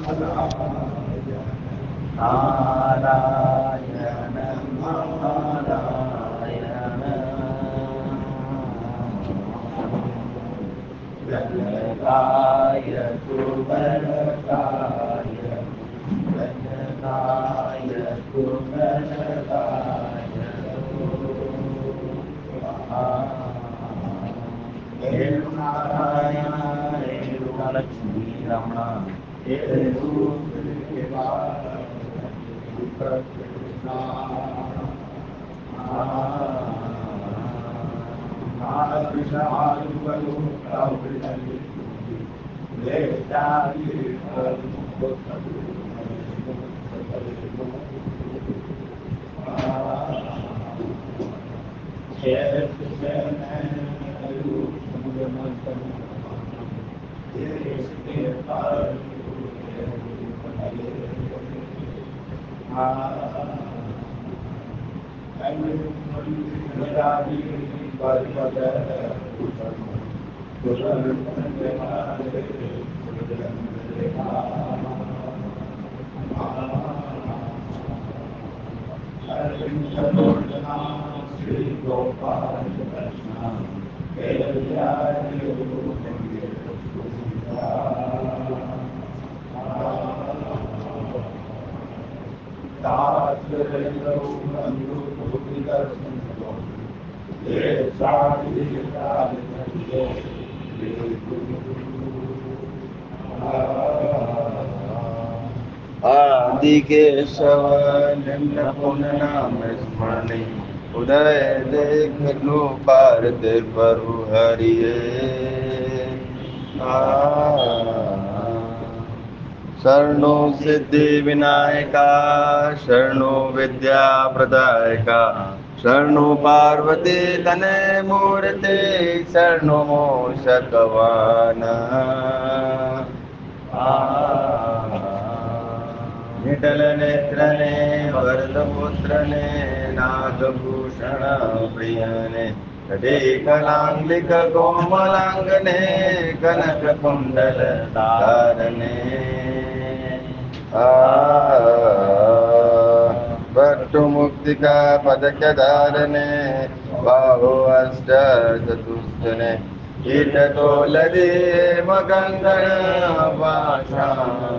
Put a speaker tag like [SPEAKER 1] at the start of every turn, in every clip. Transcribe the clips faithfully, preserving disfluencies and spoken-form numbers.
[SPEAKER 1] નારાયણ નારાયણ જનકાય સુબલકાય જનકાય સુબલકાય હે નારાયણ હે લક્ષ્મી રમણ હે आदि केशव निम्न पुननाम स्मरणे उदय देख नु पारत परु हरिये शरणो सिद्धि विनायका शरणो विद्या प्रदायका शरणो पार्वती तनय मूर्ति शरणो शतवान निटल नेत्रने वरद पुत्रने नागभूषण प्रियने कलांगिक कोमलांगने कनक कुंडल धारने भट्टु मुक्तिका पदक धारने बाहु अष्ट चतुष्टने कीटतोलदे मगंगण भाषा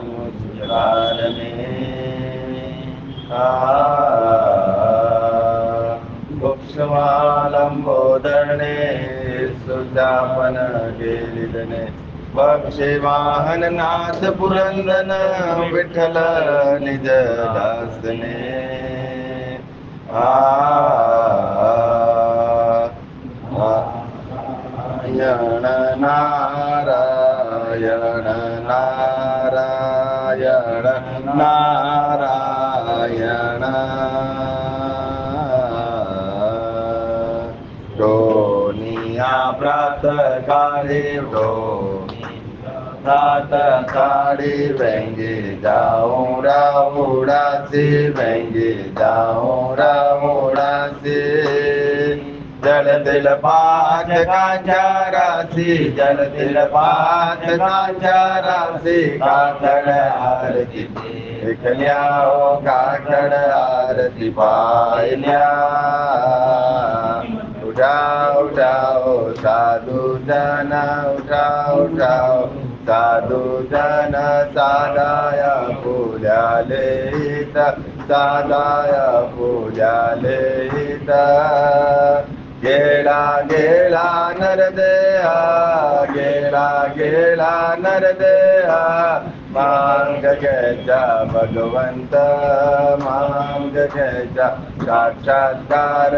[SPEAKER 1] वक्षमालंबोदरणे सुजापन गेलिदने पक्षे वाहन नाथ पुरंदन विठल निज दासने नारायण नारायण नारायण नारायण डोनिया प्रातः काले डो प्रातः काले वेंगे जाऊं राहुड़ा से वेंगे जाऊं राहुड़ा से जल दिल पात कांचा राशि जल दिल पात कांचा राशि काकड़ आरती लिया हो काकड़ आरती पाया उठाओ उठाओ साधु जन उठाओ उठाओ साधु जन सादाया पूजा लेत सादाया पूजा लेत गेला गेला नरदेहा गेला गेला नरदेहा मांग घ्यायचा भगवंत मांग घ्यायचा साक्षात्कार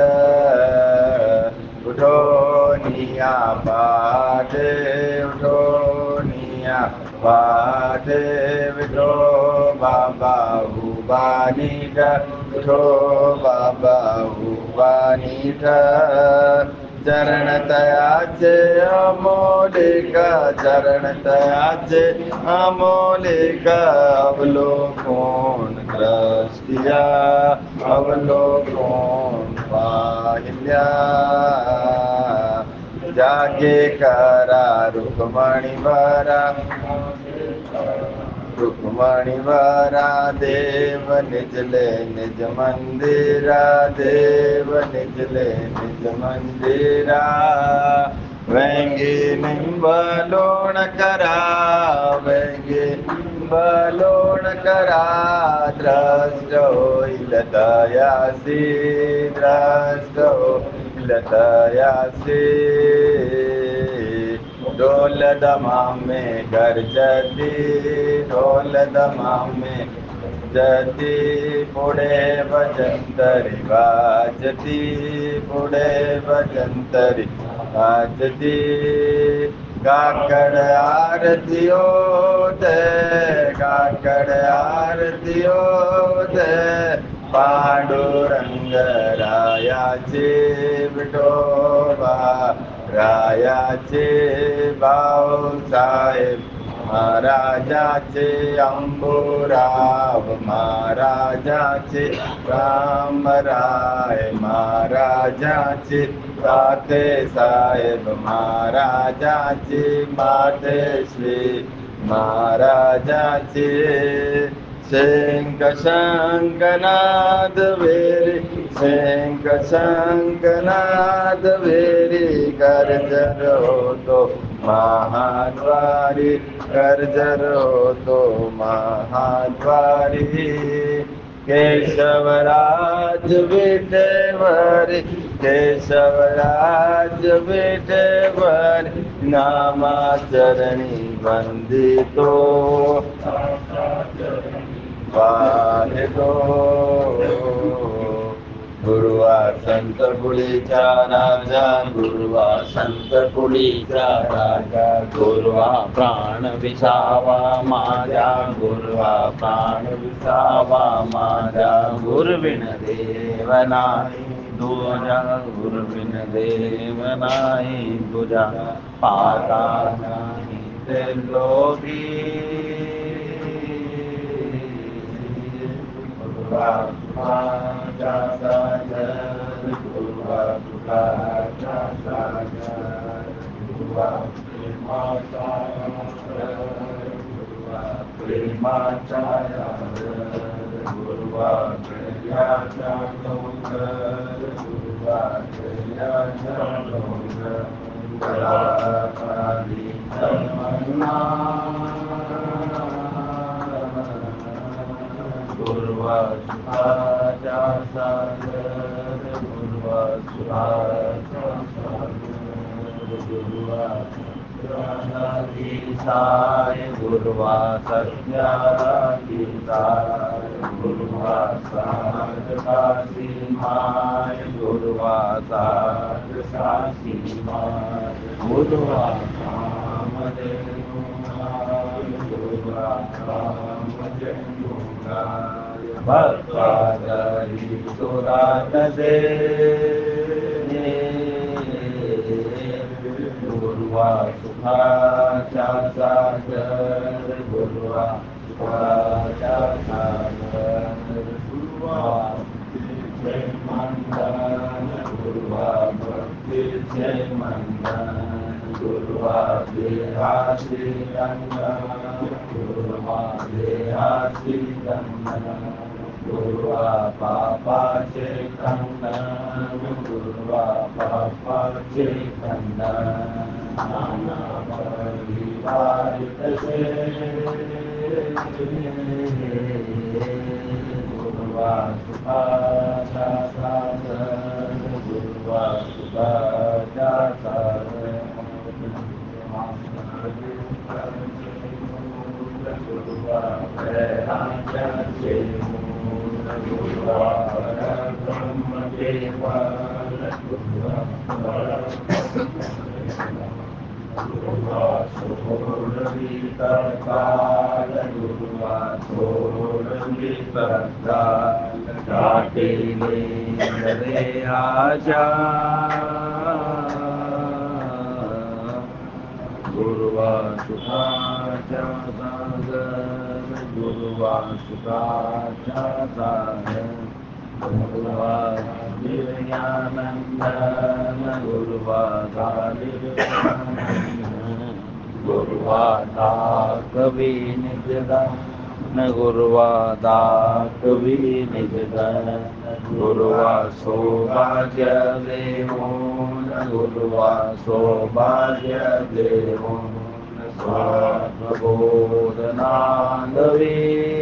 [SPEAKER 1] उठो निया पाठे उठो निया पाठे विठो बाबा उबानीठ उठो बाबा उबानीठ चरण तयाचे अमोलिक चरण तयाचे अमोलिक अवलोकन दृष्टिया अवलोकन पाहिल्या जागे करा रुक्मणी वरा रुक्मणी वरा देव निजले निज मंदिरा देव निजले निज मंदिरा वेंगी निंबलोण करा वेंगी निंबलोण करा द्रष्ट होईल दयासी द्रष्ट होईल दयासी ढोल दमामे गर्जती ढोल दमामे जती पुढे भजंतरी वाजती पुढे भजंतरी वाजती काकड आरती होते काकड आरती होते पांडुरंग रायाचे विठोबा रायाचे भाऊसाहेब महाराजाचे अंबुराव महाराजाचे रामराय महाराजाचे ताते साहेब महाराजाचे मातेश्री महाराजाचे शंख शंखनाद वेरी शंख शंखनाद वेरी गर्जर होतो महाद्वारी गर्जर होतो महाद्वारी केशवराज विटेवरी केशवराज विटेवरी नामाचरणी वंदितो वाहितो गुरुवा संत कुळीचा राजा गुरुवा संत कुळीचा राजा गुरुवा प्राण विसावा माझा गुरुवा प्राण विसावा माझा गुरुविन देव नाही तुझा गुरुविन देव नाही तुझा पाता नाही ते लोभी माझा सागर गुरुवा तुझा सागर गुरुवा प्रेमाचा गुरुवा प्रेमाचा गुरुवा प्रेमाचा डोंगर गुरुवा प्रेमाचा डोंगर कलाकारी तमन्ना गुरुवा सुखाचा सागर गुरुवा सुखाचा सागर गुरुवा सत्याची साय गुरुवा सत्याची साय गुरुवा साधकाची माय गुरुवा साधकाची माय गुरुवा कामधेनु गुरुवा कामधेनु भक्तादरी सुरात दे गुरुवा सुखाचा सागर गुरुवा सुखाचा सागर गुरुवा भक्तीचे मंडन गुरुवा भक्तीचे मंडन गुरुवा देहाची दंडन गुरुवा देहाची दंडन गुरुवा पापाचे खंडन गुरुवा पापाचे खंडन नाना परिवारितसे गुरुवा सुखाचा सागर गुरुवा सुखाचा सागर गुरुवा प्रेमाचे गुरुवा परब्रह्म देवा गुरुवा सोडवितकाल गुरुवा सोडवितकाल काटेले रे आजा गुरुवा सुखाचा सागर गुरुवा सुखाचा सागर गुरुवा निर्ज्ञानंदन गुरुवा गुरुवादा कवी निजदान गुरुवादा कवी निजदान गुरुवा सौभाग्य देवोन गुरुवा सौभाग्य देवोन स्वात्मबोधनांदवे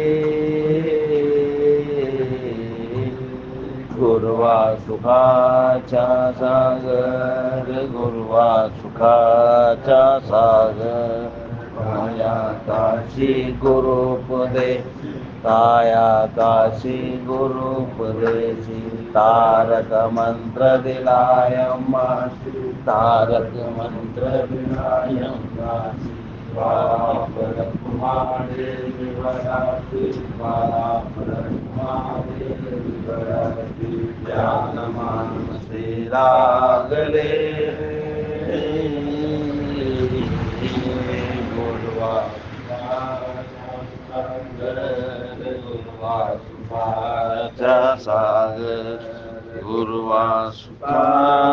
[SPEAKER 1] गुरुवा सुखाचा सागर गुरुवा सुखाचा सागर काया काशी गुरुपदे काया काशी गुरुपदेशी तारक मंत्र दिलाय मासी तारक मंत्र दिलाय मासी वापर कुमारे विवराती वापर कुमारे विवराती ज्ञान मानसे लागले गुरुवा गुरुवा सुखाचा सागर गुरुवा सुखा